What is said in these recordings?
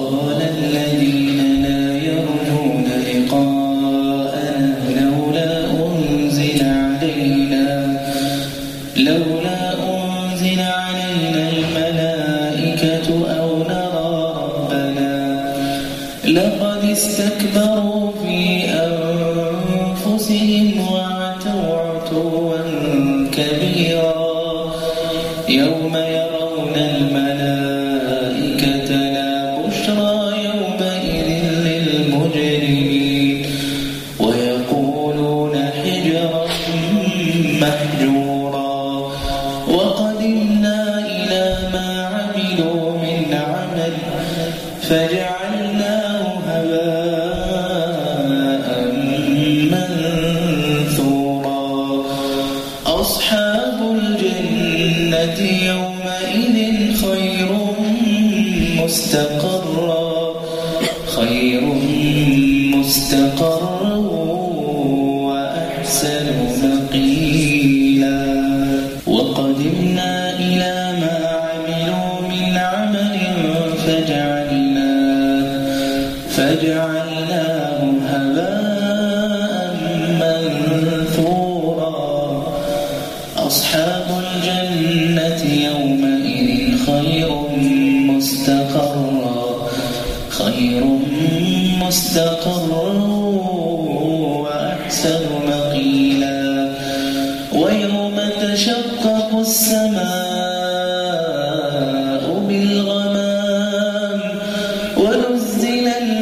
وقال الذين لا يرجون لقاءنا لولا أنزل علينا الملائكة أو نرى ربنا لقد استكبروا في أنفسهم وعتوا عتوا كبيرا يوم يرون الملائكة لا بشرى يومئذ للمجرمين ويقولون حجرا محجورا وقدمنا إلى ما عملوا من عمل فجعلناه هباء منثورا أصحاب الجنة يومئذ خير مستقرا وأحسن مقيلا وقدمنا إلى ما عملوا من عمل فجعلناه هباء منثورا أصحاب الجنة يومئذ خير مستقرا وأحسن مقيلا ويوم تشقق السماء بالغمام ونزل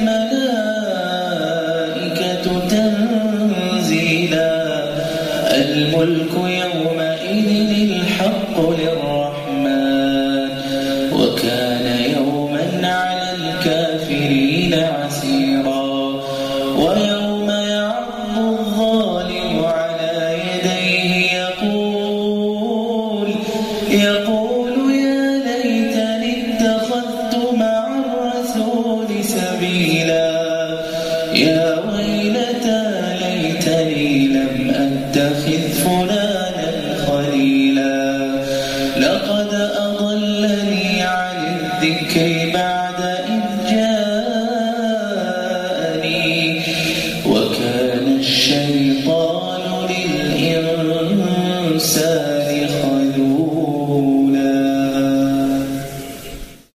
الملائكة تنزيلا الملك يومئذ الحق للرحمن وكان يوما على الكافرين عسيرا ويوم يعض الظالم على يديه يقول يا ليتني اتخذت مع الرسول سبيلا يا ويلتى ليتني لم أتخذ